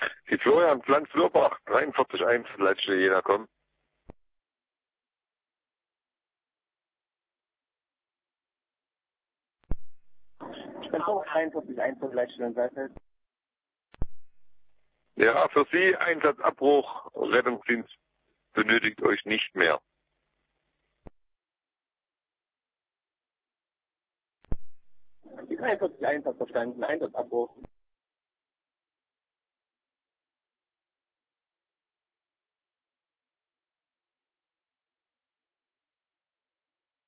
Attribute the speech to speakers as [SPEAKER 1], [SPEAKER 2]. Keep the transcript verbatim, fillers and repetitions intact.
[SPEAKER 1] Die Florian Pflanz-Lurbach, dreiundvierzig eins, letzte Jena, komm.
[SPEAKER 2] Ich bin auch dreiundvierzig eins von Leitstelle Seite.
[SPEAKER 1] Ja, für Sie Einsatzabbruch, Rettungsdienst benötigt euch nicht mehr.
[SPEAKER 2] Die dreiundvierzig eins hat verstanden, Einsatzabbruch.